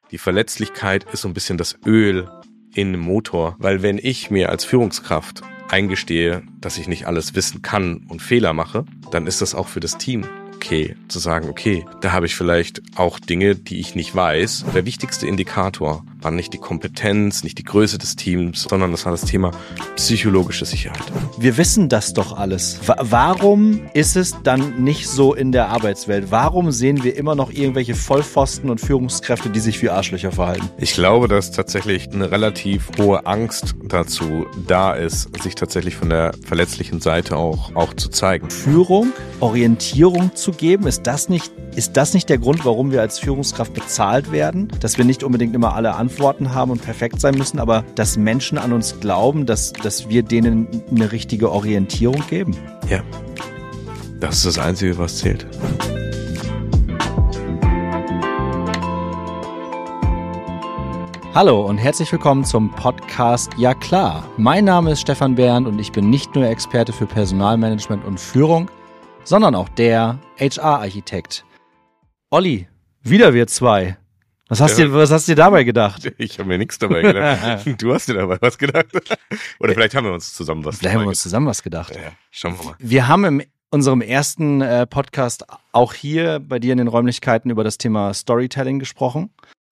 Die Verletzlichkeit ist so ein bisschen das Öl in dem Motor, weil wenn ich mir als Führungskraft eingestehe, dass ich nicht alles wissen kann und Fehler mache, dann ist das auch für das Team okay, zu sagen, okay, da habe ich vielleicht auch Dinge, die ich nicht weiß. Der wichtigste Indikator war nicht die Kompetenz, nicht die Größe des Teams, sondern das war das Thema psychologische Sicherheit. Wir wissen das doch alles. Warum ist es dann nicht so in der Arbeitswelt? Warum sehen wir immer noch irgendwelche Vollpfosten und Führungskräfte, die sich wie Arschlöcher verhalten? Ich glaube, dass tatsächlich eine relativ hohe Angst dazu da ist, sich tatsächlich von der verletzlichen Seite auch zu zeigen. Führung, Orientierung zu geben, ist das nicht der Grund, warum wir als Führungskraft bezahlt werden? Dass wir nicht unbedingt immer alle Antworten haben und perfekt sein müssen, aber dass Menschen an uns glauben, dass wir denen eine richtige Orientierung geben? Ja, das ist das Einzige, was zählt. Hallo und herzlich willkommen zum Podcast Ja klar. Mein Name ist Stefan Bernd und ich bin nicht nur Experte für Personalmanagement und Führung, sondern auch der HR-Architekt. Olli, wieder wir zwei. Was hast du dir dabei gedacht? Ich habe mir nichts dabei gedacht. Du hast dir dabei was gedacht. Oder vielleicht haben wir uns zusammen was gedacht. Ja, schauen wir mal. Wir haben in unserem ersten Podcast auch hier bei dir in den Räumlichkeiten über das Thema Storytelling gesprochen.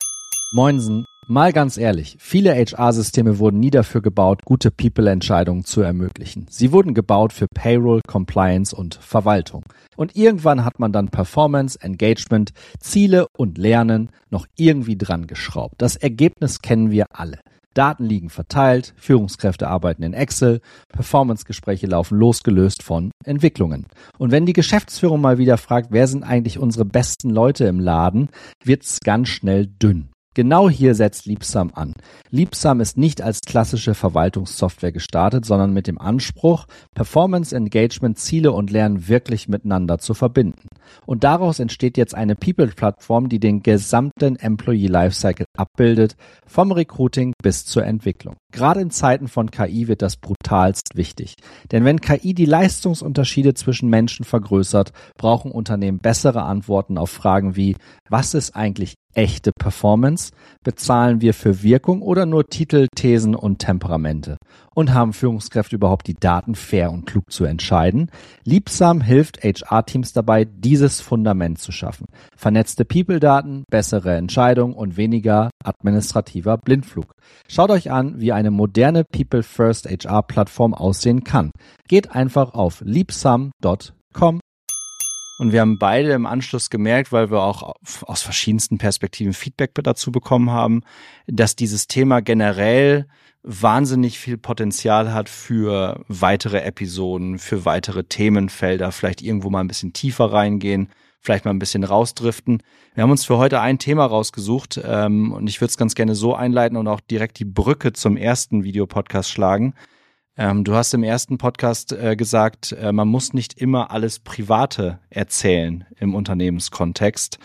Moinsen. Mal ganz ehrlich, viele HR-Systeme wurden nie dafür gebaut, gute People-Entscheidungen zu ermöglichen. Sie wurden gebaut für Payroll, Compliance und Verwaltung. Und irgendwann hat man dann Performance, Engagement, Ziele und Lernen noch irgendwie dran geschraubt. Das Ergebnis kennen wir alle. Daten liegen verteilt, Führungskräfte arbeiten in Excel, Performance-Gespräche laufen losgelöst von Entwicklungen. Und wenn die Geschäftsführung mal wieder fragt, wer sind eigentlich unsere besten Leute im Laden, wird's ganz schnell dünn. Genau hier setzt Leapsum an. Leapsum ist nicht als klassische Verwaltungssoftware gestartet, sondern mit dem Anspruch, Performance, Engagement, Ziele und Lernen wirklich miteinander zu verbinden. Und daraus entsteht jetzt eine People-Plattform, die den gesamten Employee Lifecycle abbildet, vom Recruiting bis zur Entwicklung. Gerade in Zeiten von KI wird das brutalst wichtig. Denn wenn KI die Leistungsunterschiede zwischen Menschen vergrößert, brauchen Unternehmen bessere Antworten auf Fragen wie, was ist eigentlich echte Performance? Bezahlen wir für Wirkung oder nur Titel, Thesen und Temperamente? Und haben Führungskräfte überhaupt die Daten fair und klug zu entscheiden? Leapsum hilft HR-Teams dabei, dieses Fundament zu schaffen. Vernetzte People-Daten, bessere Entscheidungen und weniger administrativer Blindflug. Schaut euch an, wie eine moderne People-First HR-Plattform aussehen kann. Geht einfach auf leapsum.com. Und wir haben beide im Anschluss gemerkt, weil wir auch aus verschiedensten Perspektiven Feedback dazu bekommen haben, dass dieses Thema generell wahnsinnig viel Potenzial hat für weitere Episoden, für weitere Themenfelder, vielleicht irgendwo mal ein bisschen tiefer reingehen, vielleicht mal ein bisschen rausdriften. Wir haben uns für heute ein Thema rausgesucht und ich würde es ganz gerne so einleiten und auch direkt die Brücke zum ersten Videopodcast schlagen. Du hast im ersten Podcast gesagt, man muss nicht immer alles Private erzählen im Unternehmenskontext.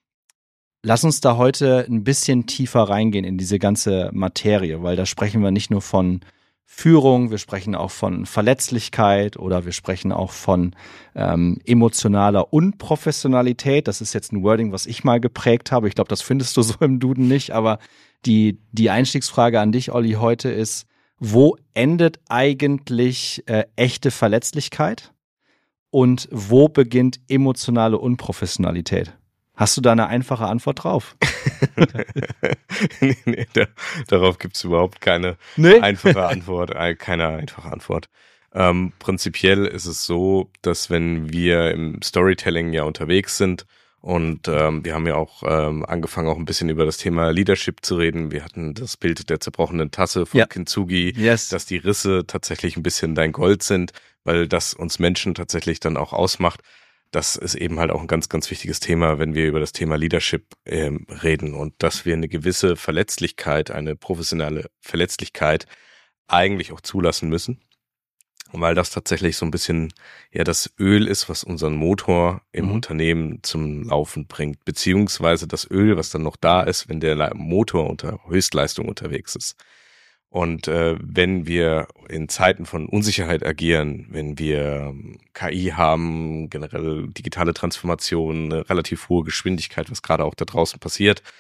Lass uns da heute ein bisschen tiefer reingehen in diese ganze Materie, weil da sprechen wir nicht nur von Führung, wir sprechen auch von Verletzlichkeit oder wir sprechen auch von emotionaler Unprofessionalität. Das ist jetzt ein Wording, was ich mal geprägt habe. Ich glaube, das findest du so im Duden nicht, aber die Einstiegsfrage an dich, Olli, heute ist, wo endet eigentlich echte Verletzlichkeit und wo beginnt emotionale Unprofessionalität? Hast du da eine einfache Antwort drauf? Nee, darauf gibt es überhaupt keine einfache Antwort. Prinzipiell ist es so, dass wenn wir im Storytelling ja unterwegs sind, und wir haben ja auch angefangen, auch ein bisschen über das Thema Leadership zu reden. Wir hatten das Bild der zerbrochenen Tasse von Kintsugi, dass die Risse tatsächlich ein bisschen dein Gold sind, weil das uns Menschen tatsächlich dann auch ausmacht. Das ist eben halt auch ein ganz, ganz wichtiges Thema, wenn wir über das Thema Leadership reden und dass wir eine gewisse Verletzlichkeit, eine professionelle Verletzlichkeit eigentlich auch zulassen müssen. Weil das tatsächlich so ein bisschen das Öl ist, was unseren Motor im Unternehmen zum Laufen bringt, beziehungsweise das Öl, was dann noch da ist, wenn der Motor unter Höchstleistung unterwegs ist. Und wenn wir in Zeiten von Unsicherheit agieren, wenn wir KI haben, generell digitale Transformation, eine relativ hohe Geschwindigkeit, was gerade auch da draußen passiert,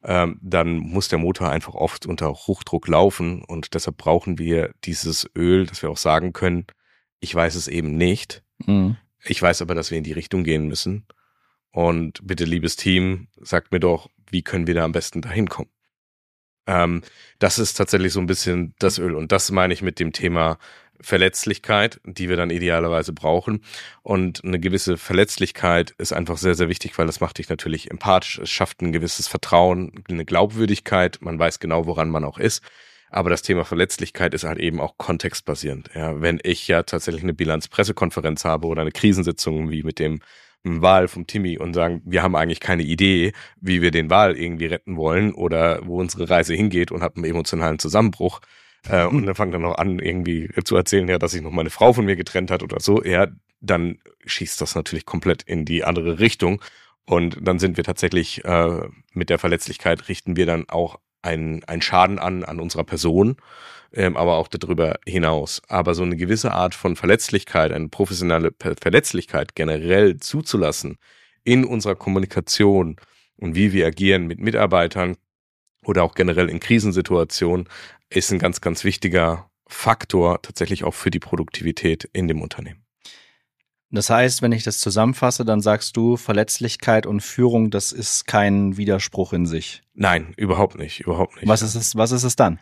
dann muss der Motor einfach oft unter Hochdruck laufen und deshalb brauchen wir dieses Öl, dass wir auch sagen können, ich weiß es eben nicht. Mhm. Ich weiß aber, dass wir in die Richtung gehen müssen. Und bitte, liebes Team, sagt mir doch, wie können wir da am besten dahin kommen? Das ist tatsächlich so ein bisschen das Öl. Und das meine ich mit dem Thema Verletzlichkeit, die wir dann idealerweise brauchen. Und eine gewisse Verletzlichkeit ist einfach sehr, sehr wichtig, weil das macht dich natürlich empathisch. Es schafft ein gewisses Vertrauen, eine Glaubwürdigkeit. Man weiß genau, woran man auch ist. Aber das Thema Verletzlichkeit ist halt eben auch kontextbasierend. Ja, wenn ich ja tatsächlich eine Bilanzpressekonferenz habe oder eine Krisensitzung wie mit dem Wal vom Timmy und sagen, wir haben eigentlich keine Idee, wie wir den Wal irgendwie retten wollen oder wo unsere Reise hingeht und haben einen emotionalen Zusammenbruch. Und dann fangt er noch an, irgendwie zu erzählen, ja, dass sich noch meine Frau von mir getrennt hat oder so. Ja, dann schießt das natürlich komplett in die andere Richtung. Und dann sind wir tatsächlich mit der Verletzlichkeit richten wir dann auch einen Schaden an unserer Person, aber auch darüber hinaus. Aber so eine gewisse Art von Verletzlichkeit, eine professionelle Verletzlichkeit generell zuzulassen in unserer Kommunikation und wie wir agieren mit Mitarbeitern oder auch generell in Krisensituationen, ist ein ganz, ganz wichtiger Faktor tatsächlich auch für die Produktivität in dem Unternehmen. Das heißt, wenn ich das zusammenfasse, dann sagst du, Verletzlichkeit und Führung, das ist kein Widerspruch in sich. Nein, überhaupt nicht. Was ist es dann?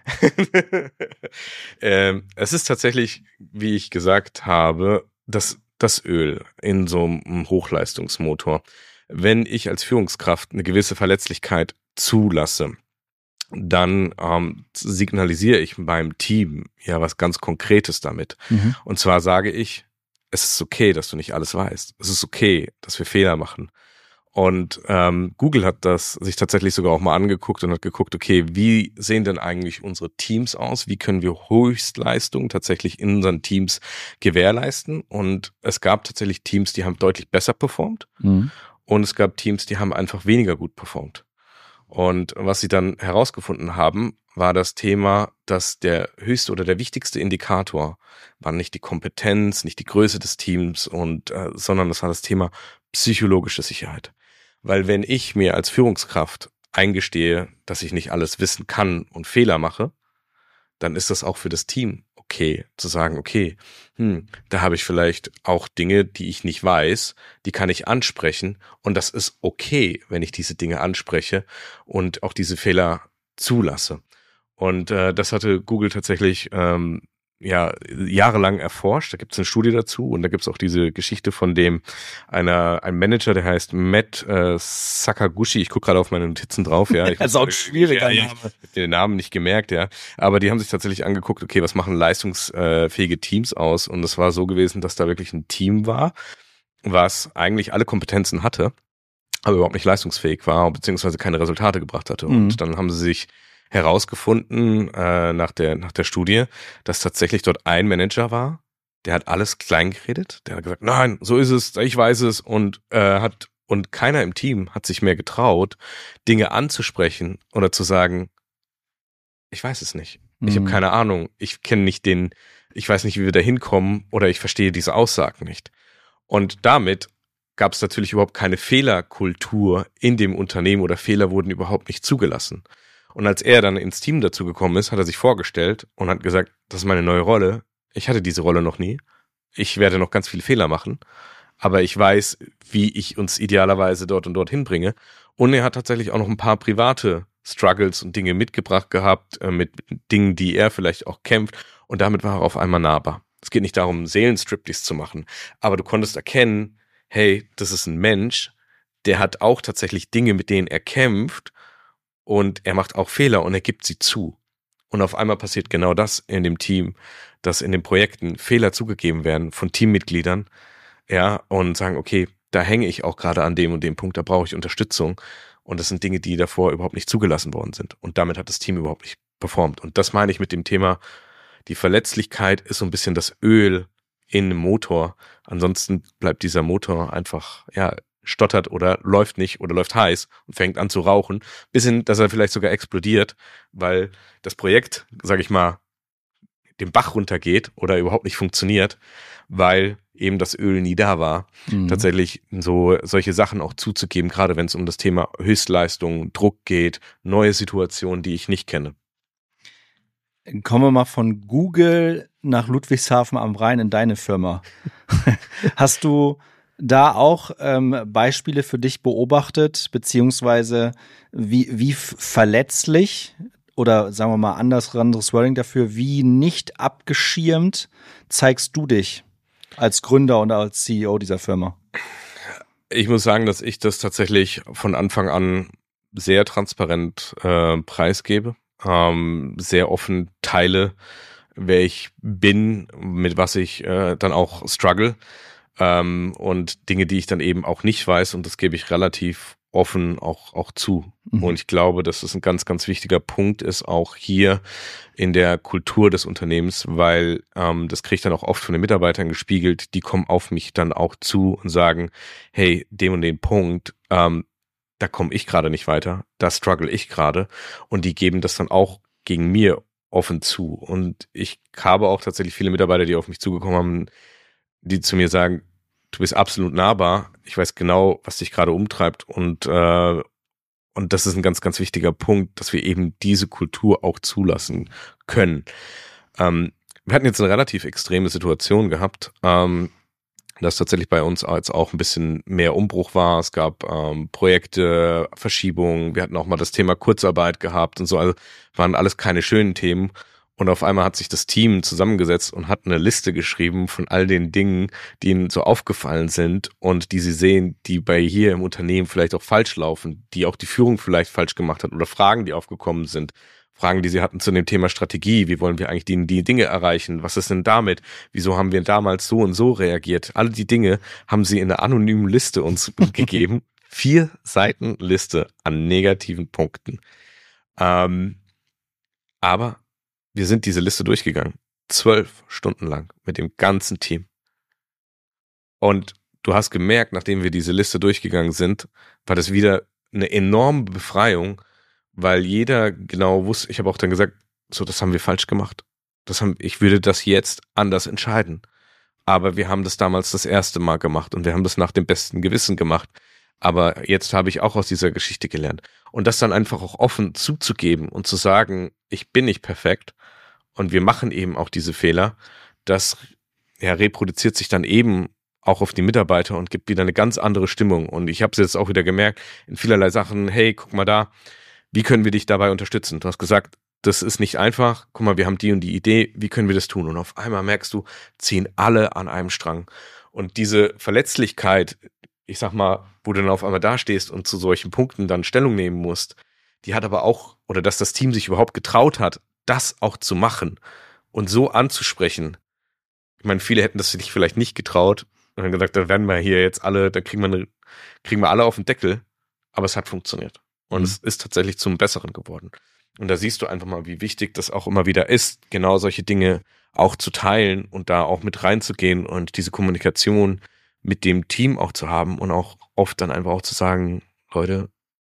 Es ist tatsächlich, wie ich gesagt habe, das Öl in so einem Hochleistungsmotor. Wenn ich als Führungskraft eine gewisse Verletzlichkeit zulasse, dann signalisiere ich meinem Team ja was ganz Konkretes damit. Mhm. Und zwar sage ich, es ist okay, dass du nicht alles weißt. Es ist okay, dass wir Fehler machen. Und Google hat das sich tatsächlich sogar auch mal angeguckt und hat geguckt, okay, wie sehen denn eigentlich unsere Teams aus? Wie können wir Höchstleistung tatsächlich in unseren Teams gewährleisten? Und es gab tatsächlich Teams, die haben deutlich besser performt. Mhm. Und es gab Teams, die haben einfach weniger gut performt. Und was sie dann herausgefunden haben, war das Thema, dass der höchste oder der wichtigste Indikator war nicht die Kompetenz, nicht die Größe des Teams sondern das war das Thema psychologische Sicherheit. Weil wenn ich mir als Führungskraft eingestehe, dass ich nicht alles wissen kann und Fehler mache, dann ist das auch für das Team okay, zu sagen, okay, da habe ich vielleicht auch Dinge, die ich nicht weiß, die kann ich ansprechen und das ist okay, wenn ich diese Dinge anspreche und auch diese Fehler zulasse. Und das hatte Google tatsächlich jahrelang erforscht. Da gibt es eine Studie dazu und da gibt es auch diese Geschichte von ein Manager, der heißt Matt Sakaguchi. Ich gucke gerade auf meine Notizen drauf. Ja, Das ist auch ein schwieriger Name. Ich habe den Namen nicht gemerkt, ja. Aber die haben sich tatsächlich angeguckt, okay, was machen leistungsfähige Teams aus? Und es war so gewesen, dass da wirklich ein Team war, was eigentlich alle Kompetenzen hatte, aber überhaupt nicht leistungsfähig war, beziehungsweise keine Resultate gebracht hatte. Mhm. Und dann haben sie sich herausgefunden nach der Studie, dass tatsächlich dort ein Manager war, der hat alles klein geredet, der hat gesagt, nein, so ist es, ich weiß es und keiner im Team hat sich mehr getraut, Dinge anzusprechen oder zu sagen, ich weiß es nicht, ich habe keine Ahnung, ich weiß nicht, wie wir da hinkommen oder ich verstehe diese Aussagen nicht. Und damit gab es natürlich überhaupt keine Fehlerkultur in dem Unternehmen oder Fehler wurden überhaupt nicht zugelassen. Und als er dann ins Team dazu gekommen ist, hat er sich vorgestellt und hat gesagt, das ist meine neue Rolle. Ich hatte diese Rolle noch nie. Ich werde noch ganz viele Fehler machen, aber ich weiß, wie ich uns idealerweise dort und dort hinbringe. Und er hat tatsächlich auch noch ein paar private Struggles und Dinge mitgebracht gehabt, mit Dingen, die er vielleicht auch kämpft. Und damit war er auf einmal nahbar. Es geht nicht darum, Seelenstriptease zu machen, aber du konntest erkennen, hey, das ist ein Mensch, der hat auch tatsächlich Dinge, mit denen er kämpft. Und er macht auch Fehler und er gibt sie zu. Und auf einmal passiert genau das in dem Team, dass in den Projekten Fehler zugegeben werden von Teammitgliedern, ja, und sagen, okay, da hänge ich auch gerade an dem und dem Punkt, da brauche ich Unterstützung. Und das sind Dinge, die davor überhaupt nicht zugelassen worden sind. Und damit hat das Team überhaupt nicht performt. Und das meine ich mit dem Thema, die Verletzlichkeit ist so ein bisschen das Öl in einem Motor. Ansonsten bleibt dieser Motor einfach, ja, stottert oder läuft nicht oder läuft heiß und fängt an zu rauchen, bis hin, dass er vielleicht sogar explodiert, weil das Projekt, sage ich mal, den Bach runtergeht oder überhaupt nicht funktioniert, weil eben das Öl nie da war, tatsächlich solche Sachen auch zuzugeben, gerade wenn es um das Thema Höchstleistung, Druck geht, neue Situationen, die ich nicht kenne. Kommen wir mal von Google nach Ludwigshafen am Rhein in deine Firma. Hast du da auch Beispiele für dich beobachtet, beziehungsweise wie verletzlich oder sagen wir mal anderes Wording dafür, wie nicht abgeschirmt zeigst du dich als Gründer und als CEO dieser Firma? Ich muss sagen, dass ich das tatsächlich von Anfang an sehr transparent preisgebe, sehr offen teile, wer ich bin, mit was ich dann auch struggle und Dinge, die ich dann eben auch nicht weiß, und das gebe ich relativ offen auch zu. Und ich glaube, dass es ein ganz, ganz wichtiger Punkt ist, auch hier in der Kultur des Unternehmens, weil das kriege ich dann auch oft von den Mitarbeitern gespiegelt, die kommen auf mich dann auch zu und sagen, hey, dem und den Punkt, da komme ich gerade nicht weiter, da struggle ich gerade, und die geben das dann auch gegen mir offen zu. Und ich habe auch tatsächlich viele Mitarbeiter, die auf mich zugekommen haben, die zu mir sagen, du bist absolut nahbar, ich weiß genau, was dich gerade umtreibt, und das ist ein ganz, ganz wichtiger Punkt, dass wir eben diese Kultur auch zulassen können. Wir hatten jetzt eine relativ extreme Situation gehabt, dass tatsächlich bei uns jetzt auch ein bisschen mehr Umbruch war. Es gab Projekte, Verschiebungen, wir hatten auch mal das Thema Kurzarbeit gehabt und so, also waren alles keine schönen Themen. Und auf einmal hat sich das Team zusammengesetzt und hat eine Liste geschrieben von all den Dingen, die ihnen so aufgefallen sind und die sie sehen, die bei hier im Unternehmen vielleicht auch falsch laufen, die auch die Führung vielleicht falsch gemacht hat, oder Fragen, die aufgekommen sind. Fragen, die sie hatten zu dem Thema Strategie. Wie wollen wir eigentlich die Dinge erreichen? Was ist denn damit? Wieso haben wir damals so und so reagiert? Alle die Dinge haben sie in einer anonymen Liste uns gegeben. 4 Seiten Liste an negativen Punkten. Aber wir sind diese Liste durchgegangen. 12 Stunden lang mit dem ganzen Team. Und du hast gemerkt, nachdem wir diese Liste durchgegangen sind, war das wieder eine enorme Befreiung, weil jeder genau wusste, ich habe auch dann gesagt, so, das haben wir falsch gemacht. Ich würde das jetzt anders entscheiden. Aber wir haben das damals das erste Mal gemacht und wir haben das nach dem besten Gewissen gemacht. Aber jetzt habe ich auch aus dieser Geschichte gelernt. Und das dann einfach auch offen zuzugeben und zu sagen, ich bin nicht perfekt und wir machen eben auch diese Fehler, das reproduziert sich dann eben auch auf die Mitarbeiter und gibt wieder eine ganz andere Stimmung. Und ich habe es jetzt auch wieder gemerkt in vielerlei Sachen, hey, guck mal da, wie können wir dich dabei unterstützen? Du hast gesagt, das ist nicht einfach, guck mal, wir haben die und die Idee, wie können wir das tun? Und auf einmal merkst du, ziehen alle an einem Strang. Und diese Verletzlichkeit, ich sag mal, wo du dann auf einmal dastehst und zu solchen Punkten dann Stellung nehmen musst, die hat aber auch, oder dass das Team sich überhaupt getraut hat, das auch zu machen und so anzusprechen. Ich meine, viele hätten das sich vielleicht nicht getraut und dann gesagt, da werden wir hier jetzt alle, da kriegen wir alle auf den Deckel, aber es hat funktioniert. Und es ist tatsächlich zum Besseren geworden. Und da siehst du einfach mal, wie wichtig das auch immer wieder ist, genau solche Dinge auch zu teilen und da auch mit reinzugehen und diese Kommunikation mit dem Team auch zu haben und auch oft dann einfach auch zu sagen, Leute,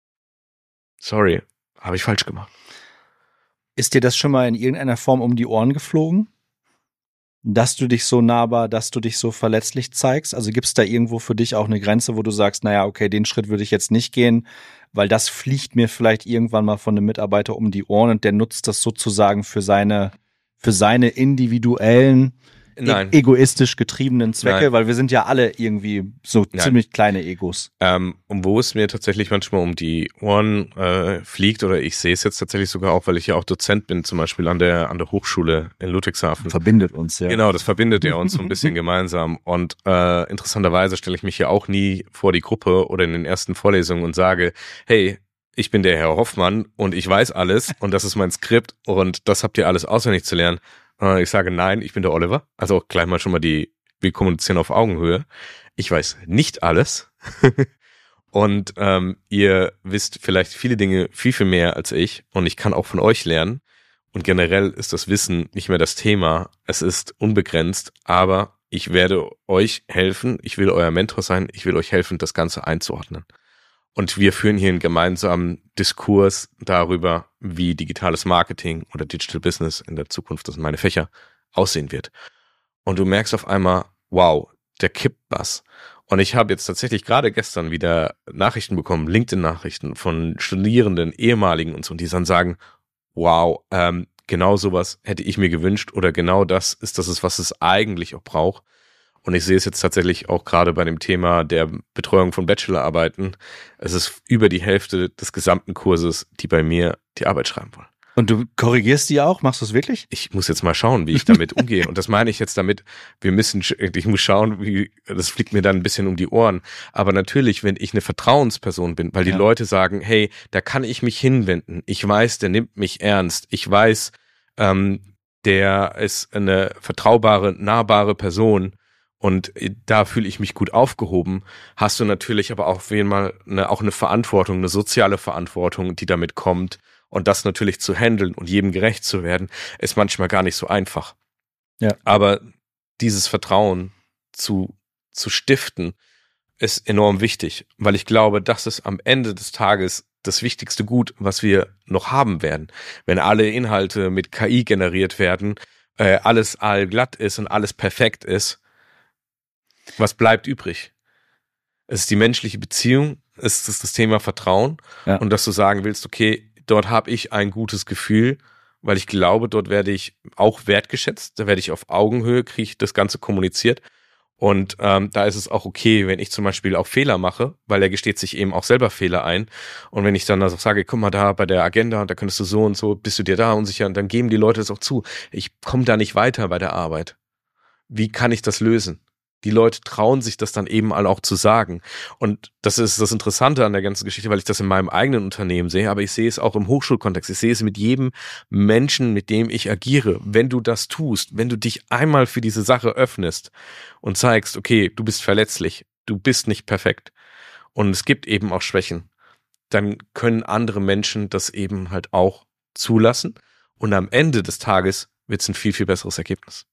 sorry, habe ich falsch gemacht. Ist dir das schon mal in irgendeiner Form um die Ohren geflogen? Dass du dich so nahbar, dass du dich so verletzlich zeigst? Also gibt es da irgendwo für dich auch eine Grenze, wo du sagst, naja, okay, den Schritt würde ich jetzt nicht gehen, weil das fliegt mir vielleicht irgendwann mal von einem Mitarbeiter um die Ohren und der nutzt das sozusagen für seine individuellen, egoistisch getriebenen Zwecke, weil wir sind ja alle irgendwie so ziemlich kleine Egos. Und wo es mir tatsächlich manchmal um die Ohren fliegt, oder ich sehe es jetzt tatsächlich sogar auch, weil ich ja auch Dozent bin, zum Beispiel an der Hochschule in Ludwigshafen. Verbindet uns, ja. Genau, das verbindet ja uns so ein bisschen gemeinsam. Und interessanterweise stelle ich mich ja auch nie vor die Gruppe oder in den ersten Vorlesungen und sage, hey, ich bin der Herr Hoffmann und ich weiß alles und das ist mein Skript und das habt ihr alles auswendig zu lernen. Ich sage, nein, ich bin der Oliver. Also auch gleich mal schon mal wir kommunizieren auf Augenhöhe. Ich weiß nicht alles. Und ihr wisst vielleicht viele Dinge viel, viel mehr als ich. Und ich kann auch von euch lernen. Und generell ist das Wissen nicht mehr das Thema. Es ist unbegrenzt. Aber ich werde euch helfen. Ich will euer Mentor sein. Ich will euch helfen, das Ganze einzuordnen. Und wir führen hier einen gemeinsamen Diskurs darüber, wie digitales Marketing oder Digital Business in der Zukunft, das sind meine Fächer, aussehen wird. Und du merkst auf einmal, wow, der kippt was. Und ich habe jetzt tatsächlich gerade gestern wieder Nachrichten bekommen, LinkedIn-Nachrichten von Studierenden, ehemaligen und so, und die dann sagen, wow, genau sowas hätte ich mir gewünscht oder genau das ist, was es eigentlich auch braucht. Und ich sehe es jetzt tatsächlich auch gerade bei dem Thema der Betreuung von Bachelorarbeiten. Es ist über die Hälfte des gesamten Kurses, die bei mir die Arbeit schreiben wollen. Und du korrigierst die auch? Machst du es wirklich? Ich muss jetzt mal schauen, wie ich damit umgehe. Und das meine ich jetzt damit, ich muss schauen, das fliegt mir dann ein bisschen um die Ohren. Aber natürlich, wenn ich eine Vertrauensperson bin, weil die Leute sagen, hey, da kann ich mich hinwenden. Ich weiß, der nimmt mich ernst. Ich weiß, der ist eine vertraubare, nahbare Person. Und da fühle ich mich gut aufgehoben. Hast du natürlich aber auch eine Verantwortung, eine soziale Verantwortung, die damit kommt. Und das natürlich zu handeln und jedem gerecht zu werden, ist manchmal gar nicht so einfach. Ja. Aber dieses Vertrauen zu stiften, ist enorm wichtig, weil ich glaube, das ist am Ende des Tages das wichtigste Gut, was wir noch haben werden. Wenn alle Inhalte mit KI generiert werden, alles allglatt ist und alles perfekt ist, was bleibt übrig? Es ist die menschliche Beziehung, es ist das Thema Vertrauen und dass du sagen willst, okay, dort habe ich ein gutes Gefühl, weil ich glaube, dort werde ich auch wertgeschätzt, da werde ich auf Augenhöhe, kriege ich das Ganze kommuniziert und da ist es auch okay, wenn ich zum Beispiel auch Fehler mache, weil er gesteht sich eben auch selber Fehler ein und wenn ich dann also sage, guck mal da bei der Agenda, da könntest du so und so, bist du dir da unsicher und dann geben die Leute das auch zu, ich komme da nicht weiter bei der Arbeit. Wie kann ich das lösen? Die Leute trauen sich das dann eben auch zu sagen. Und das ist das Interessante an der ganzen Geschichte, weil ich das in meinem eigenen Unternehmen sehe, aber ich sehe es auch im Hochschulkontext. Ich sehe es mit jedem Menschen, mit dem ich agiere. Wenn du das tust, wenn du dich einmal für diese Sache öffnest und zeigst, okay, du bist verletzlich, du bist nicht perfekt und es gibt eben auch Schwächen, dann können andere Menschen das eben halt auch zulassen und am Ende des Tages wird es ein viel, viel besseres Ergebnis.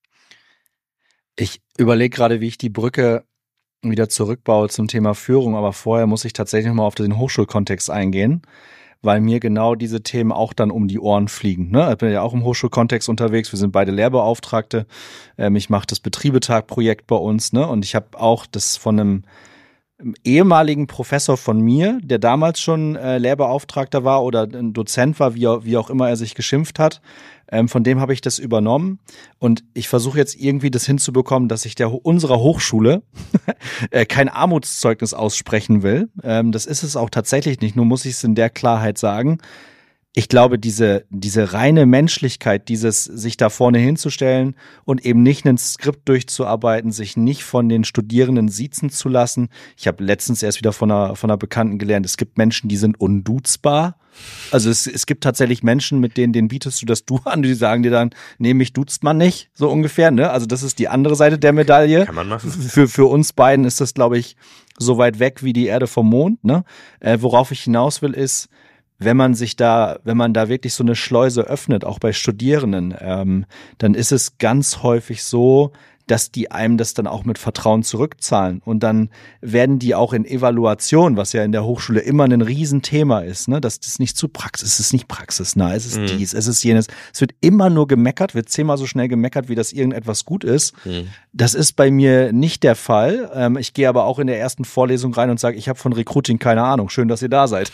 Ich überlege gerade, wie ich die Brücke wieder zurückbaue zum Thema Führung, aber vorher muss ich tatsächlich nochmal auf den Hochschulkontext eingehen, weil mir genau diese Themen auch dann um die Ohren fliegen. Ne? Ich bin ja auch im Hochschulkontext unterwegs, wir sind beide Lehrbeauftragte, ich mache das Betriebetag-Projekt bei uns, ne? Und ich habe auch das von einem ehemaligen Professor von mir, der damals schon Lehrbeauftragter war oder ein Dozent war, wie auch immer er sich geschimpft hat, von dem habe ich das übernommen und ich versuche jetzt irgendwie das hinzubekommen, dass ich unserer Hochschule kein Armutszeugnis aussprechen will. Das ist es auch tatsächlich nicht, nur muss ich es in der Klarheit sagen. Ich glaube, diese reine Menschlichkeit, dieses sich da vorne hinzustellen und eben nicht ein Skript durchzuarbeiten, sich nicht von den Studierenden siezen zu lassen. Ich habe letztens erst wieder von einer Bekannten gelernt, es gibt Menschen, die sind unduzbar. Also es gibt tatsächlich Menschen, mit denen bietest du das Du an, die sagen dir dann, nee, mich duzt man nicht, so ungefähr. Ne? Also das ist die andere Seite der Medaille. Kann man machen. Für uns beiden ist das, glaube ich, so weit weg wie die Erde vom Mond. Ne? Worauf ich hinaus will, ist, wenn man da wirklich so eine Schleuse öffnet, auch bei Studierenden, dann ist es ganz häufig so, dass die einem das dann auch mit Vertrauen zurückzahlen. Und dann werden die auch in Evaluation, was ja in der Hochschule immer ein Riesenthema ist, ne, dass das nicht es ist nicht praxisnah, es ist dies, es ist jenes. Es wird immer nur gemeckert, wird 10-mal so schnell gemeckert, wie das irgendetwas gut ist. Das ist bei mir nicht der Fall. Ich gehe aber auch in der ersten Vorlesung rein und sage, ich habe von Recruiting keine Ahnung. Schön, dass ihr da seid.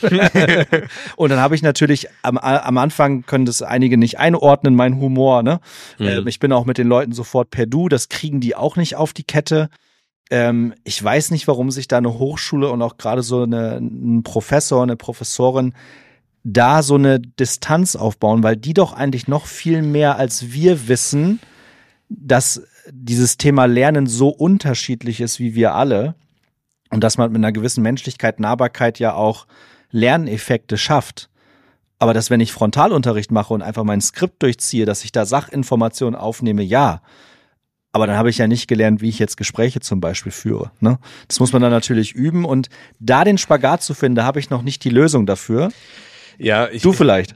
Und dann habe ich natürlich, am Anfang können das einige nicht einordnen, mein Humor. Ne? Ich bin auch mit den Leuten sofort per Du, das kriegen die auch nicht auf die Kette. Ich weiß nicht, warum sich da eine Hochschule und auch gerade so ein Professor, eine Professorin da so eine Distanz aufbauen, weil die doch eigentlich noch viel mehr als wir wissen, dass dieses Thema Lernen so unterschiedlich ist wie wir alle und dass man mit einer gewissen Menschlichkeit, Nahbarkeit ja auch Lerneffekte schafft. Aber dass, wenn ich Frontalunterricht mache und einfach mein Skript durchziehe, dass ich da Sachinformationen aufnehme, ja. Aber dann habe ich ja nicht gelernt, wie ich jetzt Gespräche zum Beispiel führe. Ne? Das muss man dann natürlich üben und da den Spagat zu finden, da habe ich noch nicht die Lösung dafür. Ja, du vielleicht.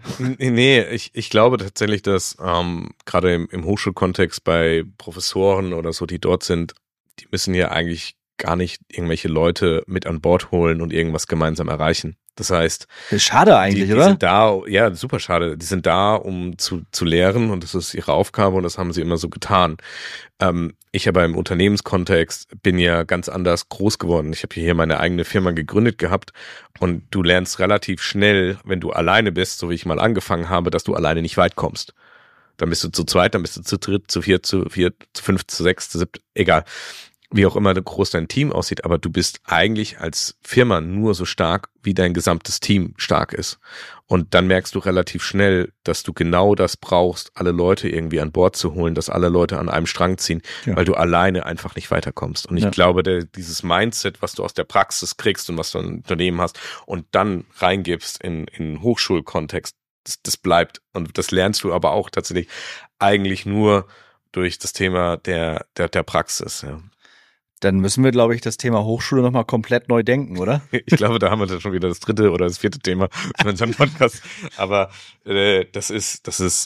Ich glaube tatsächlich, dass gerade im Hochschulkontext bei Professoren oder so, die dort sind, die müssen ja eigentlich gar nicht irgendwelche Leute mit an Bord holen und irgendwas gemeinsam erreichen. Das heißt, schade eigentlich, die oder? sind da, ja, super schade. Die sind da, um zu lehren und das ist ihre Aufgabe und das haben sie immer so getan. Ich aber im Unternehmenskontext bin ja ganz anders groß geworden. Ich habe hier meine eigene Firma gegründet gehabt und du lernst relativ schnell, wenn du alleine bist, so wie ich mal angefangen habe, dass du alleine nicht weit kommst. Dann bist du zu zweit, dann bist du zu dritt, zu viert, zu fünf, zu sechs, zu siebt, egal. Wie auch immer groß dein Team aussieht, aber du bist eigentlich als Firma nur so stark, wie dein gesamtes Team stark ist. Und dann merkst du relativ schnell, dass du genau das brauchst, alle Leute irgendwie an Bord zu holen, dass alle Leute an einem Strang ziehen, weil du alleine einfach nicht weiterkommst. Und ich glaube, dieses Mindset, was du aus der Praxis kriegst und was du ein Unternehmen hast und dann reingibst in Hochschulkontext, das bleibt. Und das lernst du aber auch tatsächlich eigentlich nur durch das Thema der Praxis, ja. Dann müssen wir, glaube ich, das Thema Hochschule nochmal komplett neu denken, oder? Ich glaube, da haben wir dann schon wieder das 3. oder das 4. Thema für unseren Podcast. Aber das ist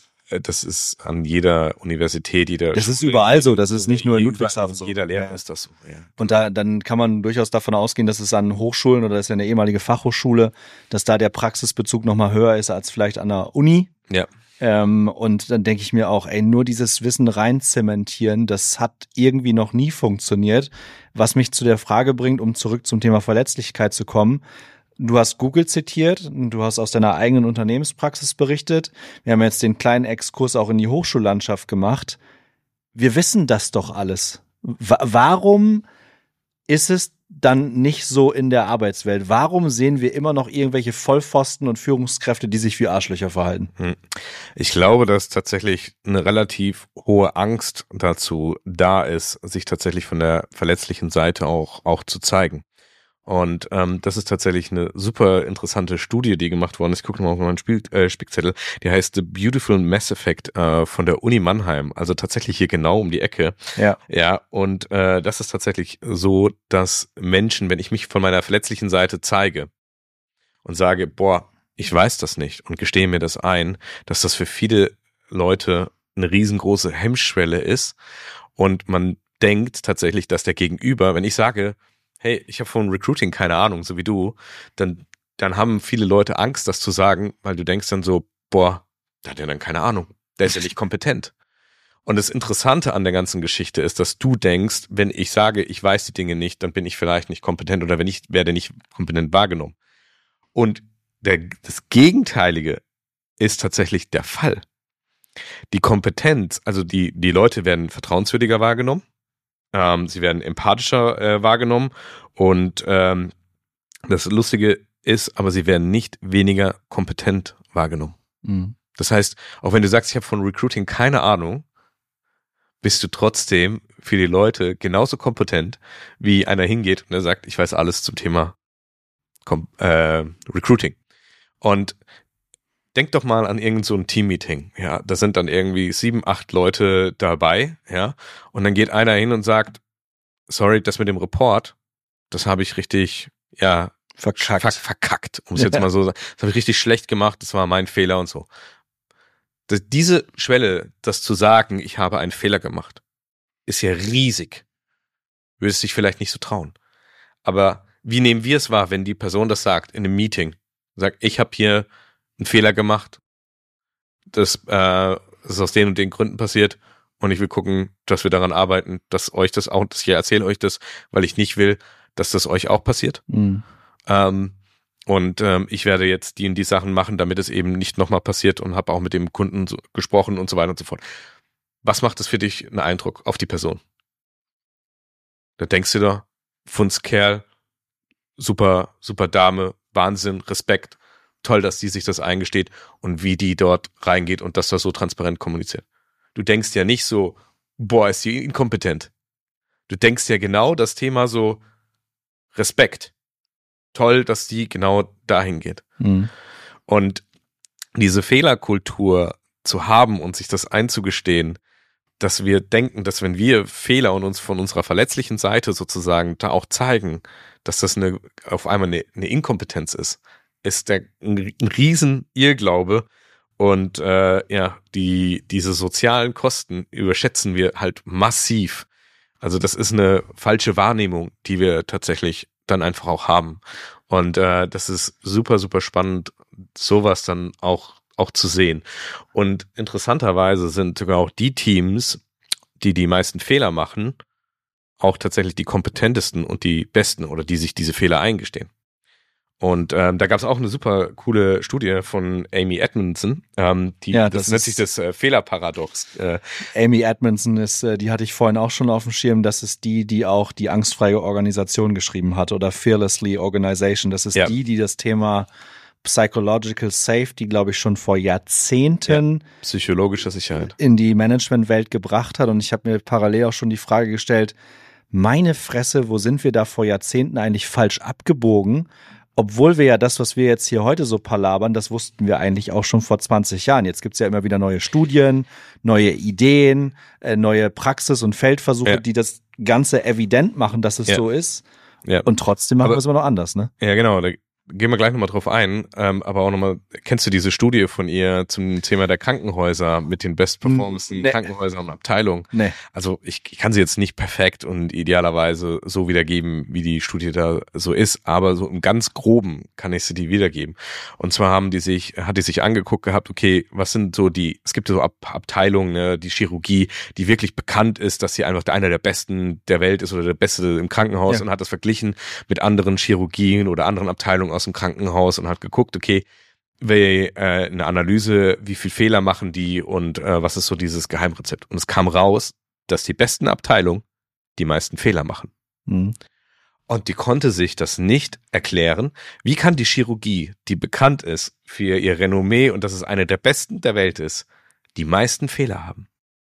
an jeder Universität, Das ist überall so, das ist nicht nur in Ludwigshafen so. Jeder Lehrer ist das so, ja. Und dann kann man durchaus davon ausgehen, dass es an Hochschulen oder das ist ja eine ehemalige Fachhochschule, dass da der Praxisbezug nochmal höher ist als vielleicht an der Uni. Ja. Und dann denke ich mir auch, nur dieses Wissen rein zementieren, das hat irgendwie noch nie funktioniert. Was mich zu der Frage bringt, um zurück zum Thema Verletzlichkeit zu kommen. Du hast Google zitiert, du hast aus deiner eigenen Unternehmenspraxis berichtet. Wir haben jetzt den kleinen Exkurs auch in die Hochschullandschaft gemacht. Wir wissen das doch alles. Warum ist es dann nicht so in der Arbeitswelt? Warum sehen wir immer noch irgendwelche Vollpfosten und Führungskräfte, die sich wie Arschlöcher verhalten? Ich glaube, dass tatsächlich eine relativ hohe Angst dazu da ist, sich tatsächlich von der verletzlichen Seite auch zu zeigen. Und das ist tatsächlich eine super interessante Studie, die gemacht worden ist. Ich gucke nochmal auf meinen Spickzettel. Die heißt The Beautiful Mass Effect von der Uni Mannheim. Also tatsächlich hier genau um die Ecke. Ja. Ja, und das ist tatsächlich so, dass Menschen, wenn ich mich von meiner verletzlichen Seite zeige und sage, boah, ich weiß das nicht und gestehe mir das ein, dass das für viele Leute eine riesengroße Hemmschwelle ist und man denkt tatsächlich, dass der Gegenüber, wenn ich sage, hey, ich habe von Recruiting keine Ahnung, so wie du, dann haben viele Leute Angst, das zu sagen, weil du denkst dann so, boah, der hat ja dann keine Ahnung, der ist ja nicht kompetent. Und das Interessante an der ganzen Geschichte ist, dass du denkst, wenn ich sage, ich weiß die Dinge nicht, dann bin ich vielleicht nicht kompetent oder wenn ich werde nicht kompetent wahrgenommen. Und das Gegenteilige ist tatsächlich der Fall. Die Kompetenz, also die Leute werden vertrauenswürdiger wahrgenommen. Sie werden empathischer wahrgenommen und das Lustige ist, aber sie werden nicht weniger kompetent wahrgenommen. Mhm. Das heißt, auch wenn du sagst, ich habe von Recruiting keine Ahnung, bist du trotzdem für die Leute genauso kompetent, wie einer hingeht und er sagt, ich weiß alles zum Thema Recruiting. Und denk doch mal an irgend so ein Team-Meeting. Ja, da sind dann irgendwie 7, 8 Leute dabei, ja. Und dann geht einer hin und sagt, sorry, das mit dem Report, das habe ich richtig, ja, verkackt. Um es jetzt mal so zu sagen. Das habe ich richtig schlecht gemacht, das war mein Fehler und so. Diese Schwelle, das zu sagen, ich habe einen Fehler gemacht, ist ja riesig. Würdest dich vielleicht nicht so trauen. Aber wie nehmen wir es wahr, wenn die Person das sagt in einem Meeting? Sagt, ich habe hier einen Fehler gemacht, das ist aus den und den Gründen passiert und ich will gucken, dass wir daran arbeiten, dass euch das auch, dass ich erzähle euch das, weil ich nicht will, dass das euch auch passiert. Mhm. Ich werde jetzt die und die Sachen machen, damit es eben nicht nochmal passiert und habe auch mit dem Kunden gesprochen und so weiter und so fort. Was macht das für dich einen Eindruck auf die Person? Da denkst du da, Fundskerl, super, super Dame, Wahnsinn, Respekt, toll, dass die sich das eingesteht und wie die dort reingeht und dass das so transparent kommuniziert. Du denkst ja nicht so, boah, ist die inkompetent. Du denkst ja genau das Thema so, Respekt. Toll, dass die genau dahin geht. Mhm. Und diese Fehlerkultur zu haben und sich das einzugestehen, dass wir denken, dass wenn wir Fehler und uns von unserer verletzlichen Seite sozusagen da auch zeigen, dass das auf einmal eine Inkompetenz ist ein riesen Irrglaube und diese sozialen Kosten überschätzen wir halt massiv. Also das ist eine falsche Wahrnehmung, die wir tatsächlich dann einfach auch haben. Und das ist super, super spannend, sowas dann auch zu sehen. Und interessanterweise sind sogar auch die Teams, die meisten Fehler machen, auch tatsächlich die kompetentesten und die besten oder die sich diese Fehler eingestehen. Und da gab es auch eine super coole Studie von Amy Edmondson, das nennt sich das Fehlerparadox. Amy Edmondson die hatte ich vorhin auch schon auf dem Schirm, das ist die auch die angstfreie Organisation geschrieben hat oder Fearlessly Organization. Das ist die das Thema Psychological Safety, glaube ich, schon vor Jahrzehnten psychologische Sicherheit in die Managementwelt gebracht hat. Und ich habe mir parallel auch schon die Frage gestellt, meine Fresse, wo sind wir da vor Jahrzehnten eigentlich falsch abgebogen? Obwohl wir ja das, was wir jetzt hier heute so palabern, das wussten wir eigentlich auch schon vor 20 Jahren. Jetzt gibt's ja immer wieder neue Studien, neue Ideen, neue Praxis- und Feldversuche, die das Ganze evident machen, dass es so ist. Ja. Und trotzdem machen wir es immer noch anders, ne? Ja, genau. Da gehen wir gleich nochmal drauf ein. Aber auch nochmal, kennst du diese Studie von ihr zum Thema der Krankenhäuser mit den bestperformendsten Krankenhäusern und Abteilungen? Nee. Also ich kann sie jetzt nicht perfekt und idealerweise so wiedergeben, wie die Studie da so ist, aber so im ganz Groben kann ich sie die wiedergeben. Und zwar hat die sich angeguckt gehabt, okay, was sind so es gibt so Abteilungen, ne, die Chirurgie, die wirklich bekannt ist, dass sie einfach einer der Besten der Welt ist oder der Beste im Krankenhaus und hat das verglichen mit anderen Chirurgien oder anderen Abteilungen aus dem Krankenhaus und hat geguckt, okay, eine Analyse, wie viel Fehler machen die und was ist so dieses Geheimrezept. Und es kam raus, dass die besten Abteilungen die meisten Fehler machen. Mhm. Und die konnte sich das nicht erklären. Wie kann die Chirurgie, die bekannt ist für ihr Renommee und dass es eine der besten der Welt ist, die meisten Fehler haben?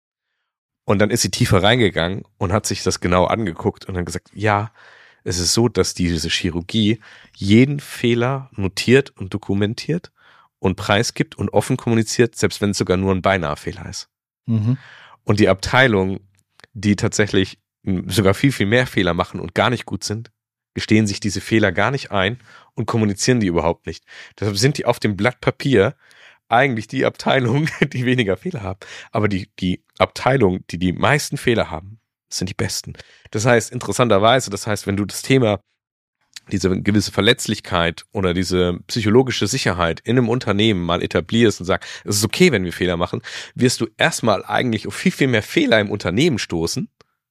Und dann ist sie tiefer reingegangen und hat sich das genau angeguckt und dann gesagt, ja, es ist so, dass diese Chirurgie jeden Fehler notiert und dokumentiert und preisgibt und offen kommuniziert, selbst wenn es sogar nur ein Beinahe-Fehler ist. Mhm. Und die Abteilung, die tatsächlich sogar viel, viel mehr Fehler machen und gar nicht gut sind, gestehen sich diese Fehler gar nicht ein und kommunizieren die überhaupt nicht. Deshalb sind die auf dem Blatt Papier eigentlich die Abteilung, die weniger Fehler haben. Aber die Abteilung, die meisten Fehler haben, sind die besten. Das heißt, interessanterweise, wenn du das Thema, diese gewisse Verletzlichkeit oder diese psychologische Sicherheit in einem Unternehmen mal etablierst und sagst, es ist okay, wenn wir Fehler machen, wirst du erstmal eigentlich auf viel, viel mehr Fehler im Unternehmen stoßen.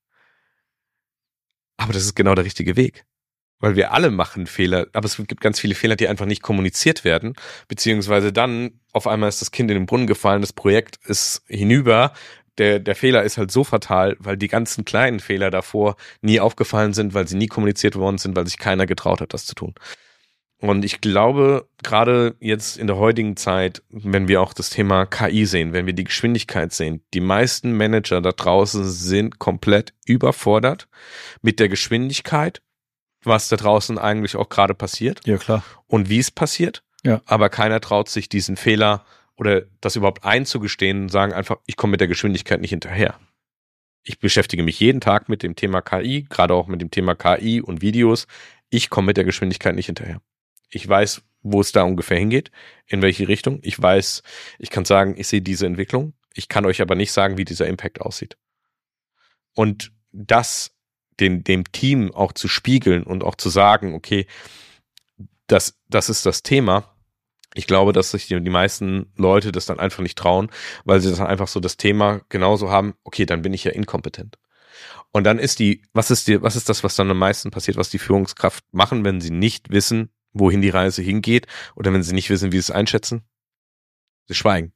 Aber das ist genau der richtige Weg. Weil wir alle machen Fehler, aber es gibt ganz viele Fehler, die einfach nicht kommuniziert werden, beziehungsweise dann auf einmal ist das Kind in den Brunnen gefallen, das Projekt ist hinüber. Der Fehler ist halt so fatal, weil die ganzen kleinen Fehler davor nie aufgefallen sind, weil sie nie kommuniziert worden sind, weil sich keiner getraut hat, das zu tun. Und ich glaube, gerade jetzt in der heutigen Zeit, wenn wir auch das Thema KI sehen, wenn wir die Geschwindigkeit sehen, die meisten Manager da draußen sind komplett überfordert mit der Geschwindigkeit, was da draußen eigentlich auch gerade passiert. Ja, klar. Und wie es passiert. Ja. Aber keiner traut sich diesen Fehler oder das überhaupt einzugestehen und sagen einfach, ich komme mit der Geschwindigkeit nicht hinterher. Ich beschäftige mich jeden Tag mit dem Thema KI, gerade auch mit dem Thema KI und Videos. Ich komme mit der Geschwindigkeit nicht hinterher. Ich weiß, wo es da ungefähr hingeht, in welche Richtung. Ich kann sagen, ich sehe diese Entwicklung. Ich kann euch aber nicht sagen, wie dieser Impact aussieht. Und das dem Team auch zu spiegeln und auch zu sagen, okay, das ist das Thema. Ich glaube, dass sich die meisten Leute das dann einfach nicht trauen, weil sie dann einfach so das Thema genauso haben, okay, dann bin ich ja inkompetent. Und dann ist was ist das, was dann am meisten passiert, was die Führungskraft machen, wenn sie nicht wissen, wohin die Reise hingeht oder wenn sie nicht wissen, wie sie es einschätzen? Sie schweigen.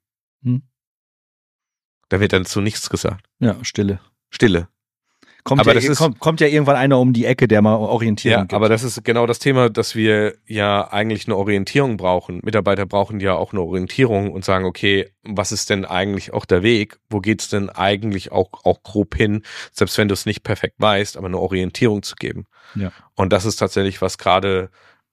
Da wird dann zu nichts gesagt. Ja, Stille. Kommt ja irgendwann einer um die Ecke, der mal Orientierung gibt. Ja, aber das ist genau das Thema, dass wir ja eigentlich eine Orientierung brauchen. Mitarbeiter brauchen ja auch eine Orientierung und sagen, okay, was ist denn eigentlich auch der Weg? Wo geht's denn eigentlich auch grob hin? Selbst wenn du es nicht perfekt weißt, aber eine Orientierung zu geben. Ja. Und das ist tatsächlich, was gerade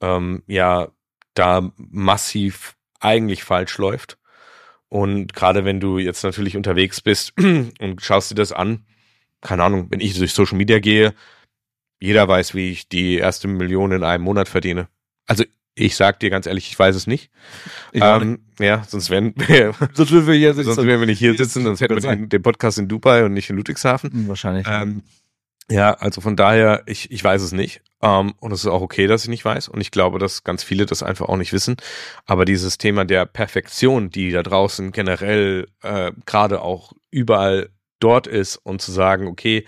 da massiv eigentlich falsch läuft. Und gerade wenn du jetzt natürlich unterwegs bist und schaust dir das an, keine Ahnung, wenn ich durch Social Media gehe, jeder weiß, wie ich die erste Million in einem Monat verdiene. Also ich sag dir ganz ehrlich, ich weiß es nicht. Ja, sonst wären wir nicht hier sitzen, sonst hätten wir den Podcast in Dubai und nicht in Ludwigshafen. Wahrscheinlich. Ja, also von daher, ich weiß es nicht. Und es ist auch okay, dass ich nicht weiß. Und ich glaube, dass ganz viele das einfach auch nicht wissen. Aber dieses Thema der Perfektion, die da draußen generell gerade auch überall dort ist und zu sagen, okay,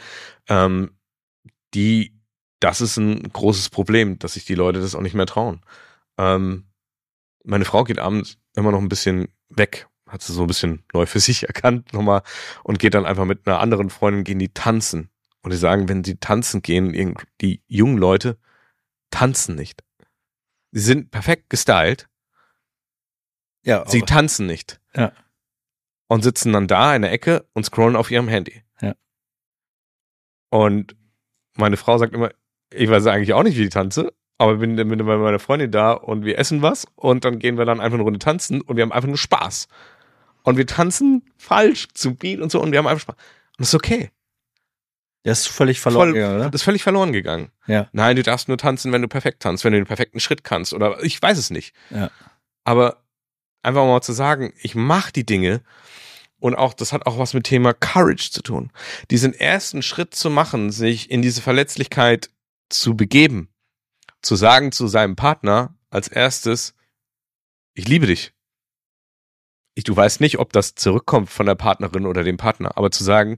das ist ein großes Problem, dass sich die Leute das auch nicht mehr trauen. Meine Frau geht abends immer noch ein bisschen weg, hat sie so ein bisschen neu für sich erkannt nochmal und geht dann einfach mit einer anderen Freundin, gehen die tanzen. Und die sagen, wenn sie tanzen gehen, die jungen Leute tanzen nicht. Sie sind perfekt gestylt. Ja, sie tanzen nicht. Ja. Und sitzen dann da in der Ecke und scrollen auf ihrem Handy. Ja. Und meine Frau sagt immer, ich weiß eigentlich auch nicht, wie ich tanze, aber bin bei meiner Freundin da und wir essen was und dann gehen wir dann einfach eine Runde tanzen und wir haben einfach nur Spaß. Und wir tanzen falsch zum Beat und so und wir haben einfach Spaß. Und das ist okay. Das ist völlig verloren gegangen, oder? Das ist völlig verloren gegangen. Ja. Nein, du darfst nur tanzen, wenn du perfekt tanzt, wenn du den perfekten Schritt kannst oder ich weiß es nicht. Ja. Aber einfach mal zu sagen, ich mache die Dinge und auch, das hat auch was mit Thema Courage zu tun. Diesen ersten Schritt zu machen, sich in diese Verletzlichkeit zu begeben, zu sagen zu seinem Partner als erstes, ich liebe dich. Du weißt nicht, ob das zurückkommt von der Partnerin oder dem Partner, aber zu sagen,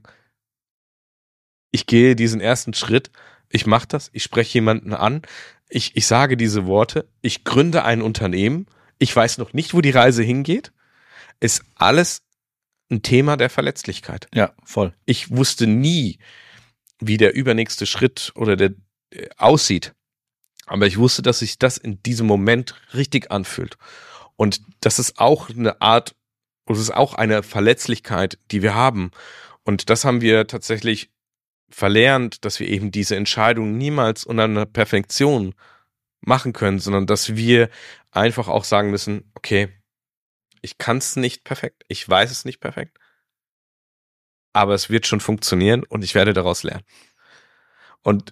ich gehe diesen ersten Schritt, ich mache das, ich spreche jemanden an, ich sage diese Worte, ich gründe ein Unternehmen, ich weiß noch nicht, wo die Reise hingeht, ist alles ein Thema der Verletzlichkeit. Ja, voll. Ich wusste nie, wie der übernächste Schritt oder der aussieht, aber ich wusste, dass sich das in diesem Moment richtig anfühlt. Und das ist auch eine Art, das ist auch eine Verletzlichkeit, die wir haben. Und das haben wir tatsächlich verlernt, dass wir eben diese Entscheidung niemals unter einer Perfektion machen können, sondern dass wir einfach auch sagen müssen, okay, ich kann es nicht perfekt, ich weiß es nicht perfekt, aber es wird schon funktionieren und ich werde daraus lernen. Und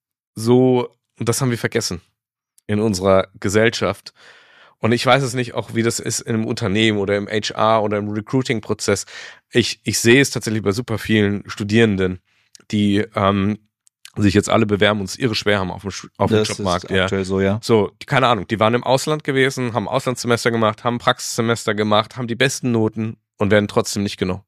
das haben wir vergessen in unserer Gesellschaft. Und ich weiß es nicht auch, wie das ist in einem Unternehmen oder im HR oder im Recruiting-Prozess. Ich sehe es tatsächlich bei super vielen Studierenden, die sich jetzt alle bewerben und es irre schwer haben auf dem Jobmarkt. Ist aktuell so, ja. So, keine Ahnung, die waren im Ausland gewesen, haben Auslandssemester gemacht, haben Praxissemester gemacht, haben die besten Noten und werden trotzdem nicht genommen.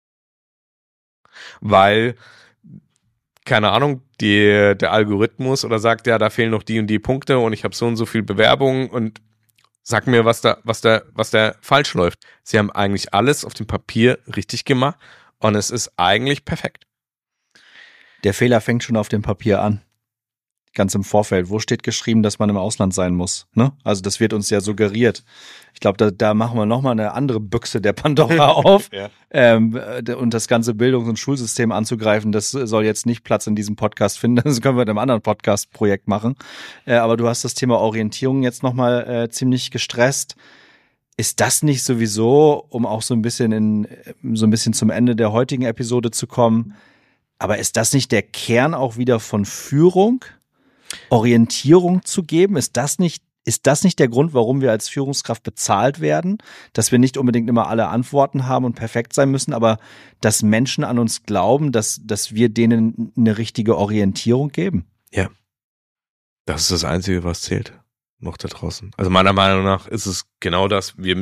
Weil, keine Ahnung, der Algorithmus oder sagt, ja, da fehlen noch die und die Punkte und ich habe so und so viel Bewerbungen und sag mir, was da falsch läuft. Sie haben eigentlich alles auf dem Papier richtig gemacht und es ist eigentlich perfekt. Der Fehler fängt schon auf dem Papier an. Ganz im Vorfeld. Wo steht geschrieben, dass man im Ausland sein muss? Ne? Also das wird uns ja suggeriert. Ich glaube, da machen wir nochmal eine andere Büchse der Pandora auf. Ja. Und das ganze Bildungs- und Schulsystem anzugreifen, das soll jetzt nicht Platz in diesem Podcast finden. Das können wir in einem anderen Podcast-Projekt machen. Aber du hast das Thema Orientierung jetzt nochmal ziemlich gestresst. Ist das nicht sowieso, um auch so ein bisschen zum Ende der heutigen Episode zu kommen, aber ist das nicht der Kern auch wieder von Führung, Orientierung zu geben? Ist das nicht der Grund, warum wir als Führungskraft bezahlt werden? Dass wir nicht unbedingt immer alle Antworten haben und perfekt sein müssen, aber dass Menschen an uns glauben, dass wir denen eine richtige Orientierung geben? Ja. Das ist das Einzige, was zählt. Noch da draußen. Also meiner Meinung nach ist es genau das. Wir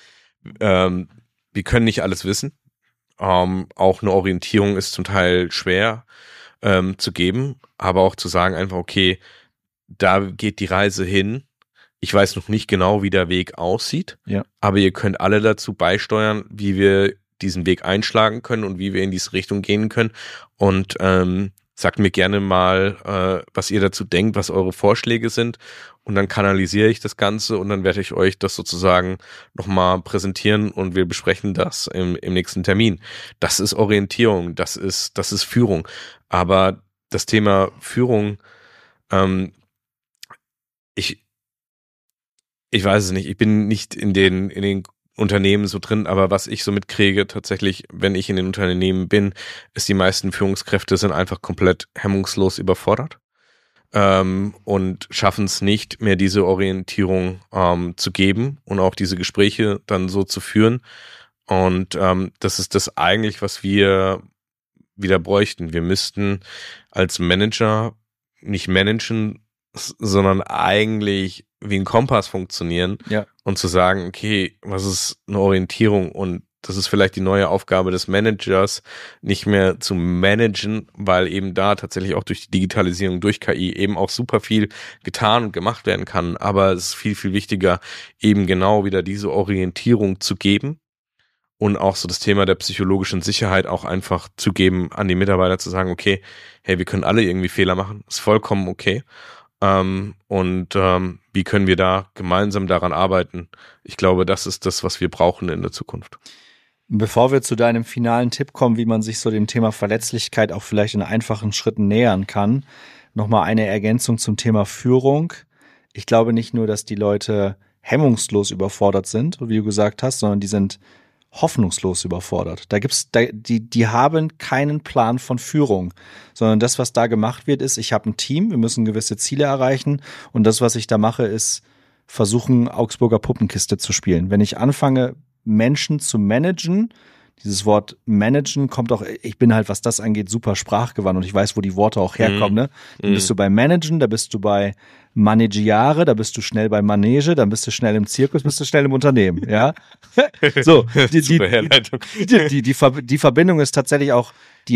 können nicht alles wissen. Auch eine Orientierung ist zum Teil schwer zu geben, aber auch zu sagen einfach, okay, da geht die Reise hin. Ich weiß noch nicht genau, wie der Weg aussieht, ja, aber ihr könnt alle dazu beisteuern, wie wir diesen Weg einschlagen können und wie wir in diese Richtung gehen können. Und sagt mir gerne mal, was ihr dazu denkt, was eure Vorschläge sind. Und dann kanalisiere ich das Ganze und dann werde ich euch das sozusagen nochmal präsentieren und wir besprechen das im nächsten Termin. Das ist Orientierung, das ist Führung. Aber das Thema Führung, ich weiß es nicht, ich bin nicht in den Unternehmen so drin, aber was ich so mitkriege tatsächlich, wenn ich in den Unternehmen bin, ist, die meisten Führungskräfte sind einfach komplett hemmungslos überfordert und schaffen es nicht mehr, diese Orientierung zu geben und auch diese Gespräche dann so zu führen. Und das ist das eigentlich, was wir wieder bräuchten. Wir müssten als Manager nicht managen, sondern eigentlich wie ein Kompass funktionieren und zu sagen, okay, was ist eine Orientierung, und das ist vielleicht die neue Aufgabe des Managers, nicht mehr zu managen, weil eben da tatsächlich auch durch die Digitalisierung, durch KI eben auch super viel getan und gemacht werden kann. Aber es ist viel, viel wichtiger, eben genau wieder diese Orientierung zu geben und auch so das Thema der psychologischen Sicherheit auch einfach zu geben an die Mitarbeiter, zu sagen, okay, hey, wir können alle irgendwie Fehler machen, ist vollkommen okay. Wie können wir da gemeinsam daran arbeiten? Ich glaube, das ist das, was wir brauchen in der Zukunft. Bevor wir zu deinem finalen Tipp kommen, wie man sich so dem Thema Verletzlichkeit auch vielleicht in einfachen Schritten nähern kann, nochmal eine Ergänzung zum Thema Führung. Ich glaube nicht nur, dass die Leute hemmungslos überfordert sind, wie du gesagt hast, sondern die sind hoffnungslos überfordert. Die haben keinen Plan von Führung, sondern das, was da gemacht wird, ist, ich habe ein Team, wir müssen gewisse Ziele erreichen, und das, was ich da mache, ist versuchen, Augsburger Puppenkiste zu spielen. Wenn ich anfange, Menschen zu managen, dieses Wort managen kommt auch, ich bin halt, was das angeht, super sprachgewandt und ich weiß, wo die Worte auch herkommen. Ne? Dann bist du bei Managen, da bist du bei Manegiare, da bist du schnell bei Manege, dann bist du schnell im Zirkus, bist du schnell im Unternehmen. Ja, so die Verbindung ist tatsächlich auch, die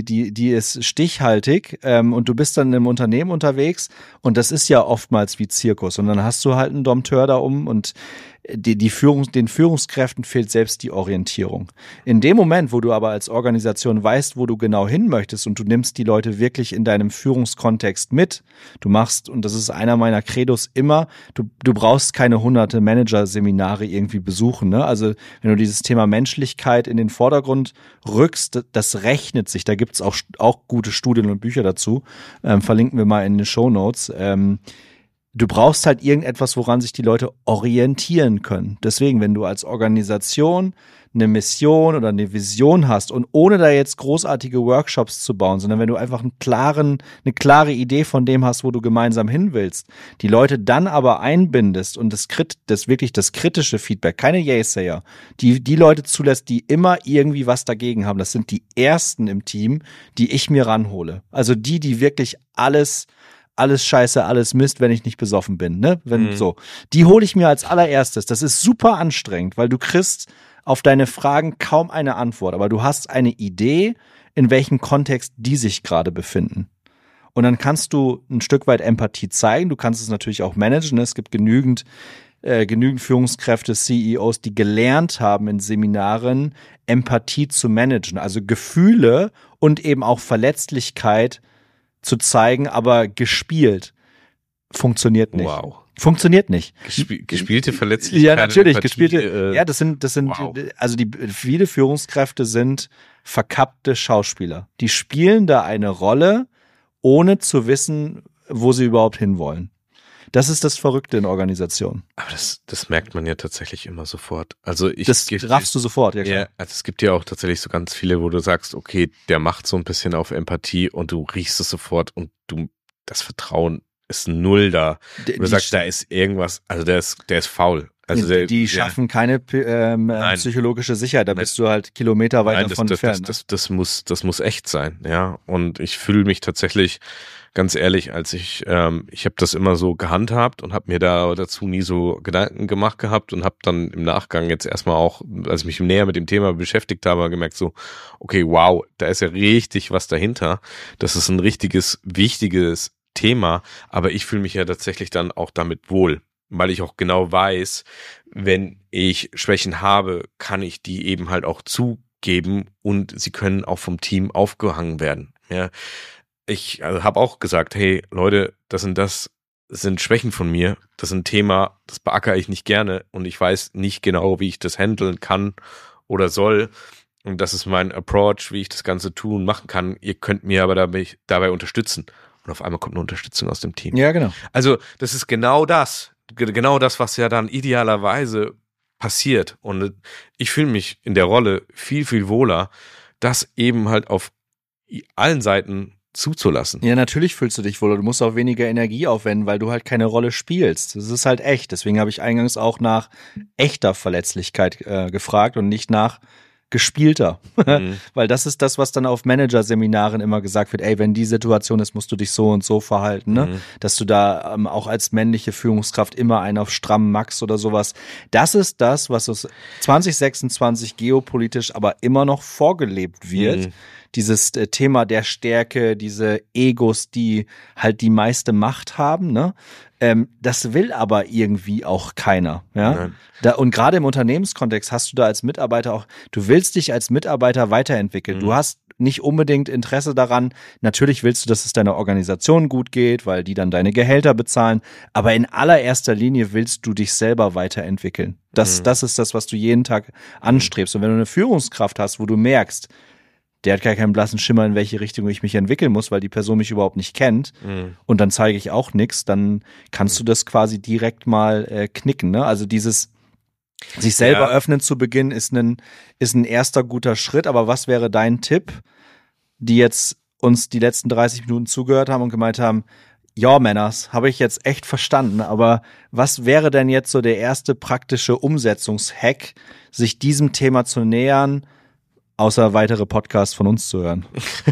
ist stichhaltig, und du bist dann im Unternehmen unterwegs und das ist ja oftmals wie Zirkus und dann hast du halt einen Dompteur da und den Führungskräften fehlt selbst die Orientierung. In dem Moment, wo du aber als Organisation weißt, wo du genau hin möchtest und du nimmst die Leute wirklich in deinem Führungskontext mit, du machst, und das ist einer meiner Credos immer, du brauchst keine 100 Manager-Seminare irgendwie besuchen. Ne? Also wenn du dieses Thema Menschlichkeit in den Vordergrund rückst, das rechnet sich. Da gibt's auch gute Studien und Bücher dazu. Verlinken wir mal in den Shownotes. Du brauchst halt irgendetwas, woran sich die Leute orientieren können. Deswegen, wenn du als Organisation eine Mission oder eine Vision hast und ohne da jetzt großartige Workshops zu bauen, sondern wenn du einfach eine klare Idee von dem hast, wo du gemeinsam hin willst, die Leute dann aber einbindest und das kritische Feedback, keine Yaysayer, die Leute zulässt, die immer irgendwie was dagegen haben, das sind die ersten im Team, die ich mir ranhole. Also die wirklich alles Scheiße, alles Mist, wenn ich nicht besoffen bin, ne? Die hole ich mir als allererstes. Das ist super anstrengend, weil du kriegst auf deine Fragen kaum eine Antwort, aber du hast eine Idee, in welchem Kontext die sich gerade befinden. Und dann kannst du ein Stück weit Empathie zeigen. Du kannst es natürlich auch managen. Es gibt genügend Führungskräfte, CEOs, die gelernt haben in Seminaren, Empathie zu managen, also Gefühle und eben auch Verletzlichkeit zu zeigen, aber gespielt funktioniert nicht. Wow. Funktioniert nicht. Gespielte Verletzlichkeit. Ja, natürlich, Empathie, gespielte. Ja, das sind, wow. Also viele Führungskräfte sind verkappte Schauspieler. Die spielen da eine Rolle, ohne zu wissen, wo sie überhaupt hinwollen. Das ist das Verrückte in Organisationen. Aber das merkt man ja tatsächlich immer sofort. Also das raffst du sofort, ja klar. Ja, also es gibt ja auch tatsächlich so ganz viele, wo du sagst, okay, der macht so ein bisschen auf Empathie und du riechst es sofort und das Vertrauen ist null da. Du sagst, da ist irgendwas, also der ist faul. Also die schaffen keine psychologische Sicherheit, da bist du halt Kilometer weit davon entfernt. Das muss echt sein, ja. Und ich fühle mich tatsächlich, ganz ehrlich, als ich habe das immer so gehandhabt und habe mir dazu nie so Gedanken gemacht gehabt und habe dann im Nachgang jetzt erstmal auch, als ich mich näher mit dem Thema beschäftigt habe, gemerkt so, okay, wow, da ist ja richtig was dahinter. Das ist ein richtiges, wichtiges Thema, aber ich fühle mich ja tatsächlich dann auch damit wohl, weil ich auch genau weiß, wenn ich Schwächen habe, kann ich die eben halt auch zugeben und sie können auch vom Team aufgehangen werden. Ja, ich habe auch gesagt, hey Leute, das sind Schwächen von mir, das ist ein Thema, das beackere ich nicht gerne und ich weiß nicht genau, wie ich das handeln kann oder soll. Und das ist mein Approach, wie ich das Ganze tun, machen kann. Ihr könnt mir aber dabei unterstützen. Und auf einmal kommt eine Unterstützung aus dem Team. Ja, genau. Also das ist genau das, was ja dann idealerweise passiert. Und ich fühle mich in der Rolle viel, viel wohler, das eben halt auf allen Seiten zuzulassen. Ja, natürlich fühlst du dich wohler. Du musst auch weniger Energie aufwenden, weil du halt keine Rolle spielst. Das ist halt echt. Deswegen habe ich eingangs auch nach echter Verletzlichkeit gefragt und nicht nach gespielter. Weil das ist das, was dann auf Managerseminaren immer gesagt wird, ey, wenn die Situation ist, musst du dich so und so verhalten, ne? Dass du da auch als männliche Führungskraft immer einen auf stramm Max oder sowas. Das ist das, was uns 2026 geopolitisch aber immer noch vorgelebt wird. Dieses Thema der Stärke, diese Egos, die halt die meiste Macht haben, ne? Das will aber irgendwie auch keiner, ja. Und gerade im Unternehmenskontext hast du da als Mitarbeiter auch, du willst dich als Mitarbeiter weiterentwickeln. Du hast nicht unbedingt Interesse daran. Natürlich willst du, dass es deiner Organisation gut geht, weil die dann deine Gehälter bezahlen. Aber in allererster Linie willst du dich selber weiterentwickeln. Das ist das, was du jeden Tag anstrebst. Und wenn du eine Führungskraft hast, wo du merkst, der hat gar keinen blassen Schimmer, in welche Richtung ich mich entwickeln muss, weil die Person mich überhaupt nicht kennt und dann zeige ich auch nichts, dann kannst du das quasi direkt mal knicken, ne? Also dieses sich selber öffnen zu Beginn ist ein erster guter Schritt, aber was wäre dein Tipp, die jetzt uns die letzten 30 Minuten zugehört haben und gemeint haben, ja, Männers, habe ich jetzt echt verstanden, aber was wäre denn jetzt so der erste praktische Umsetzungshack, sich diesem Thema zu nähern, außer weitere Podcasts von uns zu hören?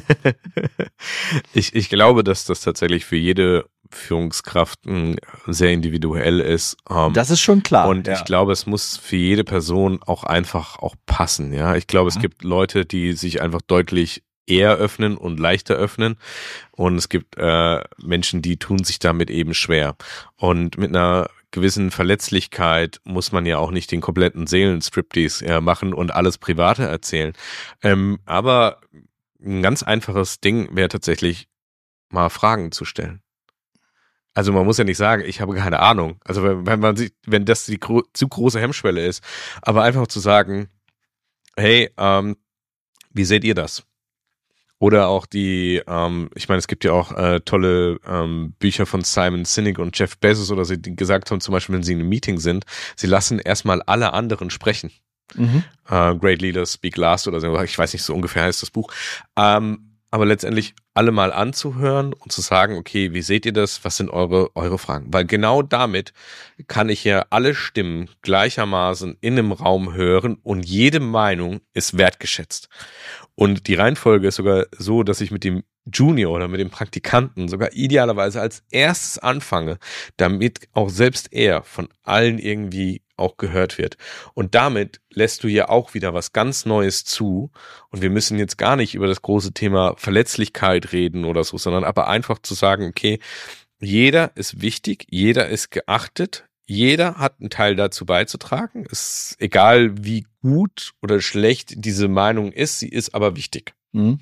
Ich glaube, dass das tatsächlich für jede Führungskraft sehr individuell ist. Das ist schon klar. Und ich glaube, es muss für jede Person auch einfach auch passen. Ja, ich glaube, es gibt Leute, die sich einfach deutlich eher öffnen und leichter öffnen. Und es gibt Menschen, die tun sich damit eben schwer. Und mit einer gewissen Verletzlichkeit muss man ja auch nicht den kompletten Seelenstriptease machen und alles Private erzählen. Aber ein ganz einfaches Ding wäre tatsächlich mal Fragen zu stellen. Also man muss ja nicht sagen, ich habe keine Ahnung. Also wenn das die zu große Hemmschwelle ist, aber einfach zu sagen, hey, wie seht ihr das? Oder auch ich meine, es gibt ja auch tolle Bücher von Simon Sinek und Jeff Bezos oder so, die gesagt haben, zum Beispiel, wenn sie in einem Meeting sind, sie lassen erstmal alle anderen sprechen. Great Leaders Speak Last oder so, ich weiß nicht, so ungefähr heißt das Buch. Aber letztendlich alle mal anzuhören und zu sagen, okay, wie seht ihr das? Was sind eure Fragen? Weil genau damit kann ich ja alle Stimmen gleichermaßen in einem Raum hören und jede Meinung ist wertgeschätzt. Und die Reihenfolge ist sogar so, dass ich mit dem Junior oder mit dem Praktikanten sogar idealerweise als erstes anfange, damit auch selbst er von allen irgendwie auch gehört wird. Und damit lässt du ja auch wieder was ganz Neues zu. Und wir müssen jetzt gar nicht über das große Thema Verletzlichkeit reden oder so, sondern aber einfach zu sagen, okay, jeder ist wichtig, jeder ist geachtet, jeder hat einen Teil dazu beizutragen. Es ist egal, wie gut oder schlecht diese Meinung ist, sie ist aber wichtig.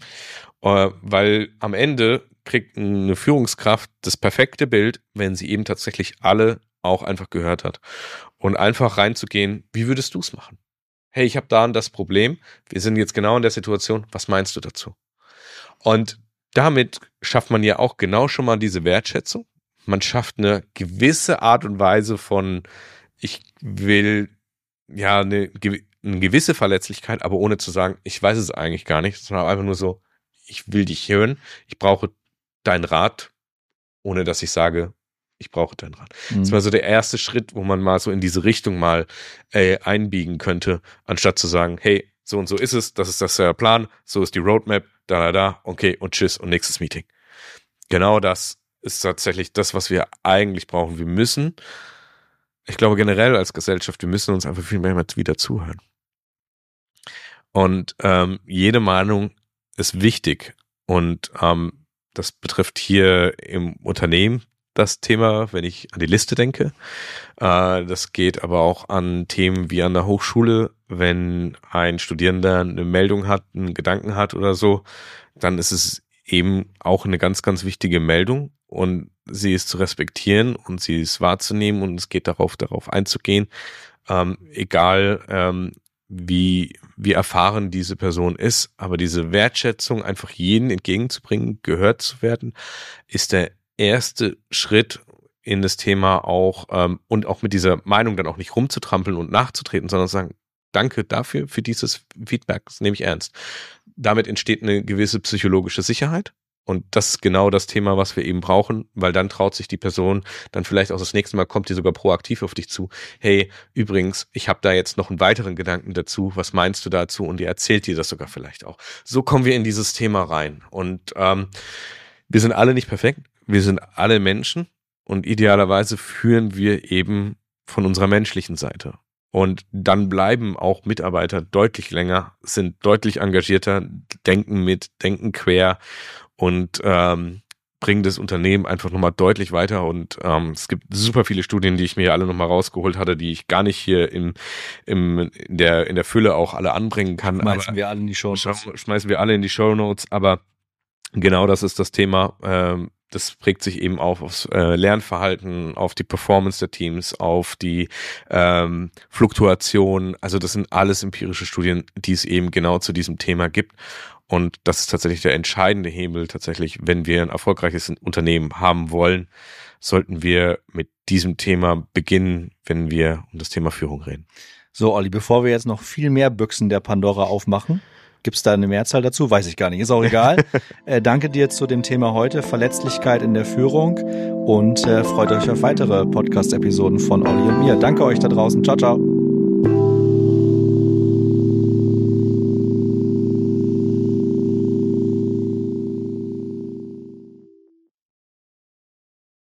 Weil am Ende kriegt eine Führungskraft das perfekte Bild, wenn sie eben tatsächlich alle auch einfach gehört hat. Und einfach reinzugehen, wie würdest du es machen? Hey, ich habe da das Problem, wir sind jetzt genau in der Situation, was meinst du dazu? Und damit schafft man ja auch genau schon mal diese Wertschätzung. Man schafft eine gewisse Art und Weise von, ich will ja eine gewisse Verletzlichkeit, aber ohne zu sagen, ich weiß es eigentlich gar nicht, sondern einfach nur so, ich will dich hören, ich brauche deinen Rat, ohne dass ich sage, ich brauche deinen Rat. Das war so der erste Schritt, wo man mal so in diese Richtung mal einbiegen könnte, anstatt zu sagen, hey, so und so ist es, das ist der Plan, so ist die Roadmap, okay, und tschüss und nächstes Meeting. Genau das ist tatsächlich das, was wir eigentlich brauchen. Wir müssen, ich glaube generell als Gesellschaft, wir müssen uns einfach viel mehr wieder zuhören. Und jede Meinung ist wichtig und das betrifft hier im Unternehmen das Thema, wenn ich an die Liste denke. Das geht aber auch an Themen wie an der Hochschule, wenn ein Studierender eine Meldung hat, einen Gedanken hat oder so, dann ist es eben auch eine ganz, ganz wichtige Meldung und sie ist zu respektieren und sie ist wahrzunehmen und es geht darauf einzugehen, egal wie erfahren diese Person ist, aber diese Wertschätzung, einfach jeden entgegenzubringen, gehört zu werden, ist der erste Schritt in das Thema auch und auch mit dieser Meinung dann auch nicht rumzutrampeln und nachzutreten, sondern zu sagen, danke dafür, für dieses Feedback, das nehme ich ernst. Damit entsteht eine gewisse psychologische Sicherheit Und das ist genau das Thema, was wir eben brauchen, weil dann traut sich die Person, dann vielleicht auch das nächste Mal kommt die sogar proaktiv auf dich zu. Hey, übrigens, ich habe da jetzt noch einen weiteren Gedanken dazu. Was meinst du dazu? Und die erzählt dir das sogar vielleicht auch. So kommen wir in dieses Thema rein. Und wir sind alle nicht perfekt. Wir sind alle Menschen. Und idealerweise führen wir eben von unserer menschlichen Seite. Und dann bleiben auch Mitarbeiter deutlich länger, sind deutlich engagierter, denken mit, denken quer und bringen das Unternehmen einfach nochmal deutlich weiter. Und es gibt super viele Studien, die ich mir alle nochmal rausgeholt hatte, die ich gar nicht hier in der Fülle auch alle anbringen kann. Schmeißen wir alle in die Shownotes. Schmeißen wir alle in die Shownotes, aber genau das ist das Thema. Das prägt sich eben aufs Lernverhalten, auf die Performance der Teams, auf die Fluktuation. Also das sind alles empirische Studien, die es eben genau zu diesem Thema gibt. Und das ist tatsächlich der entscheidende Hebel tatsächlich, wenn wir ein erfolgreiches Unternehmen haben wollen, sollten wir mit diesem Thema beginnen, wenn wir um das Thema Führung reden. So, Olli, bevor wir jetzt noch viel mehr Büchsen der Pandora aufmachen, gibt es da eine Mehrzahl dazu? Weiß ich gar nicht, ist auch egal. Danke dir zu dem Thema heute, Verletzlichkeit in der Führung, und freut euch auf weitere Podcast-Episoden von Olli und mir. Danke euch da draußen. Ciao, ciao.